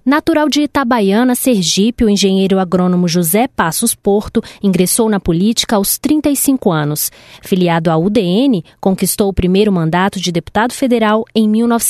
Natural de Itabaiana, Sergipe, o engenheiro agrônomo José Passos Porto ingressou na política aos 35 anos. Filiado à UDN, conquistou o primeiro mandato de deputado federal em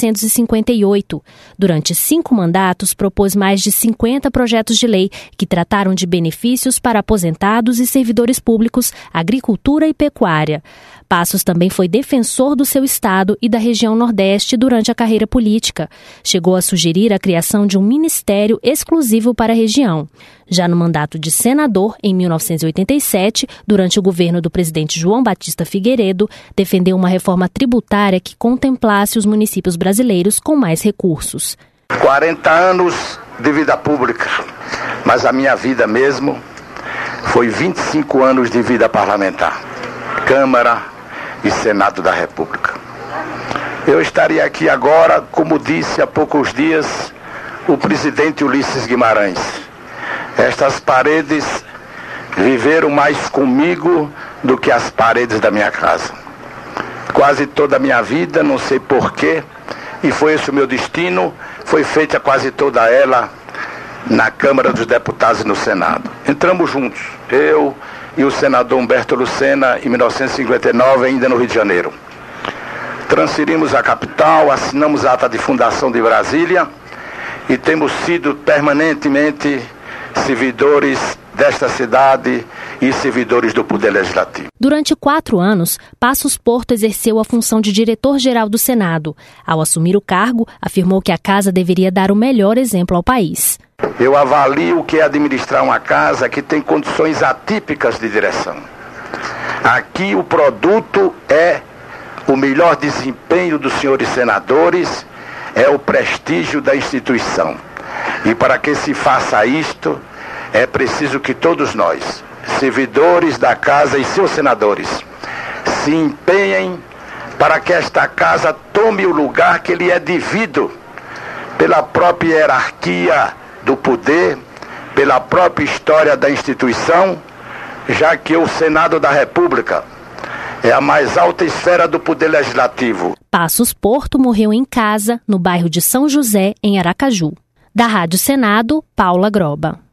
1958. Durante 5 mandatos, propôs mais de 50 projetos de lei que trataram de benefícios para aposentados e servidores públicos, agricultura e pecuária. Passos também foi defensor do seu estado e da região Nordeste durante a carreira política. Chegou a sugerir a criação de um ministério exclusivo para a região. Já no mandato de senador, em 1987, durante o governo do presidente João Batista Figueiredo, defendeu uma reforma tributária que contemplasse os municípios brasileiros com mais recursos. 40 anos de vida pública, mas a minha vida mesmo foi 25 anos de vida parlamentar. Câmara e Senado da República. Eu estaria aqui agora, como disse há poucos dias o presidente Ulisses Guimarães. Estas paredes viveram mais comigo do que as paredes da minha casa. Quase toda a minha vida, não sei porquê, e foi esse o meu destino, foi feita quase toda ela na Câmara dos Deputados e no Senado. Entramos juntos, eu e o senador Humberto Lucena, em 1959, ainda no Rio de Janeiro. Transferimos a capital, assinamos a ata de fundação de Brasília e temos sido permanentemente servidores desta cidade e servidores do Poder Legislativo. Durante 4 anos, Passos Porto exerceu a função de diretor-geral do Senado. Ao assumir o cargo, afirmou que a casa deveria dar o melhor exemplo ao país. Eu avalio o que é administrar uma casa que tem condições atípicas de direção. Aqui o produto é o melhor desempenho dos senhores senadores, é o prestígio da instituição. E para que se faça isto, é preciso que todos nós, servidores da casa e seus senadores, se empenhem para que esta casa tome o lugar que lhe é devido pela própria hierarquia do poder, pela própria história da instituição, já que o Senado da República é a mais alta esfera do Poder Legislativo. Passos Porto morreu em casa, no bairro de São José, em Aracaju. Da Rádio Senado, Paula Groba.